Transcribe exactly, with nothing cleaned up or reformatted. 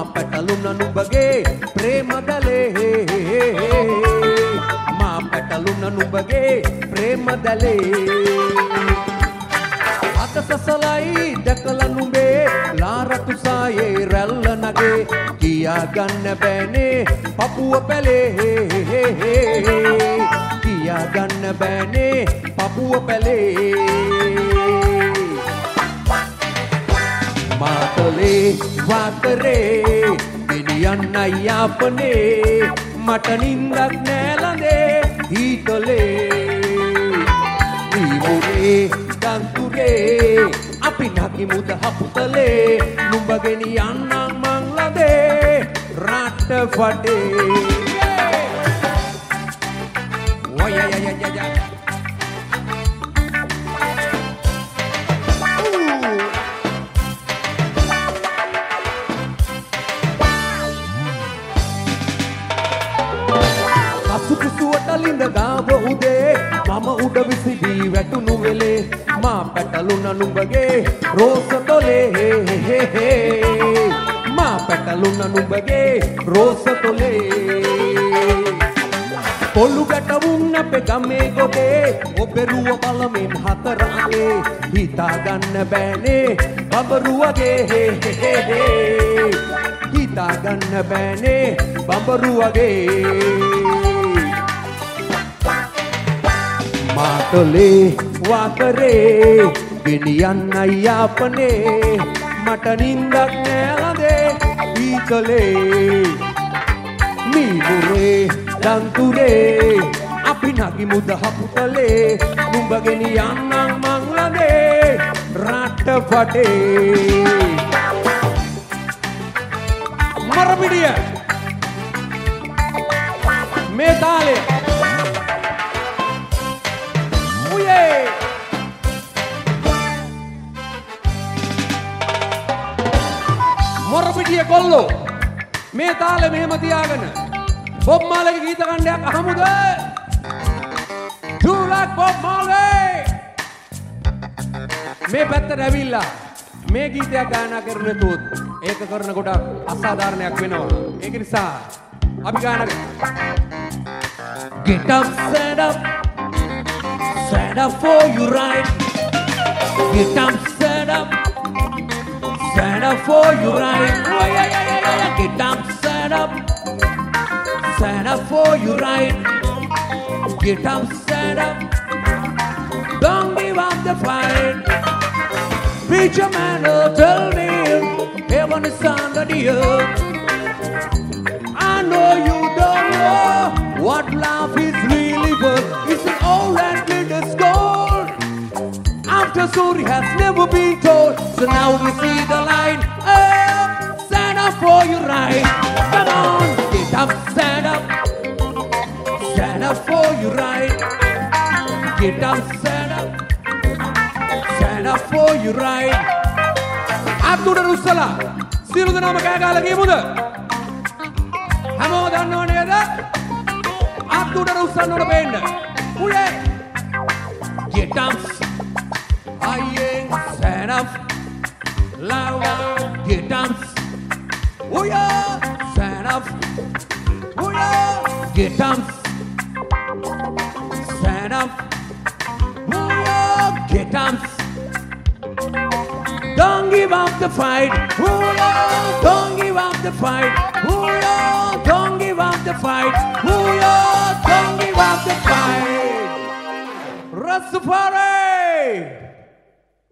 පැටලුන නුඹගේ ප්‍රේමදලේ මා පැටලුන නුඹගේ ප්‍රේමදලේ අත සසලයි දැකලා නුඹේ ලාරතු සායේ රැල්ල නගේ කියා ගන්න බෑනේ පපුව පැලේ කියා ගන්න බෑනේ පපුව පැලේ මාතලේ වාතරේ ගෙනියන්න යාපනේ මට නින්දක් නෑ ළඟේ හීතලේ ඊමුරේ දන්තුරේ අපි නගිමුද හපුතලේ නුඹ ගෙනියන්න මං ළඟේ රට වටේ ඔය ය ය ය ය ලිඳ ගාව උදේ මම උඩ විසිදී වැටුණු වෙලේ මා පැටලුන නුඹගේ රෝස තොලේ මා පැටලුන නුඹගේ රෝස තොලේ පොළු ගැටවුන් අපේ ගමේ ගොඩේ ඔබෙරුව බලමින් හතර අගේ හිතා ගන්න බෑනේ බඹරුවගේ හිතා ගන්න බෑනේ බඹරුවගේ මාතලේ වාකරේ ගෙනියන්න යාපනේ මට නින්දක් නෑ ළඟේ හීතලේ මීමුරේ දන්තුරේ අපි නගිමුද හපුතලේ නුඹ ගෙනියන්නම් මං ළඟේ රට වටේ මරපිටිය මේ තාලේ මොරපිටිය කොල්ලෝ මේ තාලේ මෙහෙම තියාගෙන බොබ් මාලේගේ ගීත කණ්ඩයක් අහමුද? Do like Bob Marley මේ පැත්තට ඇවිල්ලා මේ ගීතයක් ගායනා කරන තුත් ඒක කරන කොට අසාධාරණයක් වෙනවා. ඒක නිසා අපි ගායනා Get up, stand up, stand up for you right. Get up, stand up, stand up for you right. Oh, yeah, yeah, yeah, yeah. Get up, stand up, stand up for you right. Get up, stand up, don't give up the fight. Preacher man will tell me heaven is under the earth. I know you don't know what life is really worth. It's an old and glitters gold. After story has never been told, so now we see the light. Oh, stand up for your right. Come on, get up, stand up, stand up for your right. Get up, stand up, stand up for your right. Abdul Rusala, සියලු දෙනාම කෑ ගහලා ගියමුද? හැමෝම දන්නව නේද? Abdul Rusala නෝන බෙන්න. උයේ. Get up. I ain't stand up. Louder. Get up. Oh yeah. Stand up. Oh yeah. Get up. Stand up. Oh yeah. Get up. Don't give up the fight. Oh yeah. Don't give up the fight. Oh yeah. Don't give up the fight. Oh yeah. Don't give up the fight. Rastafari.